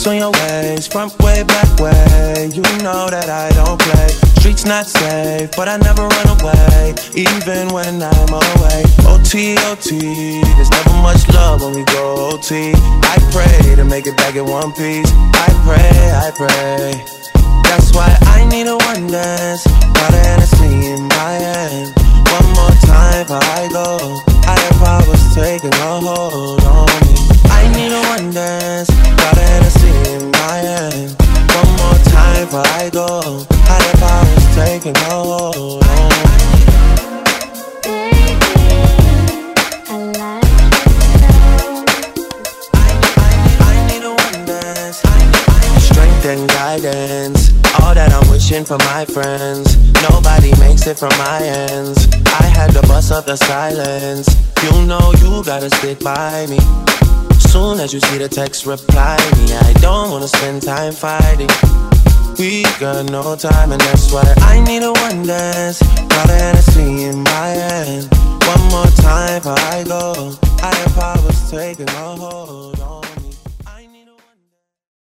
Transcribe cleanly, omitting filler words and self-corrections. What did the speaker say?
on your ways, front way, back way. You know that I don't play. Streets not safe, but I never run away, even when I'm away. OT, OT, there's never much love when we go OT. I pray to make it back in one piece. I pray. That's why I need a one dance. Got a Hennessy in my hand. One more time before I go. Higher powers taking a hold on me. I need a one dance. Got a Hennessy in my hand. One more time before I go. Higher powers taking a hold on me. And guidance, all that I'm wishing for my friends. Nobody makes it from my ends. I had to bust up the silence. You know you gotta stick by me. Soon as you see the text, reply me. I don't wanna spend time fighting. We got no time and that's why I need a one dance. Got a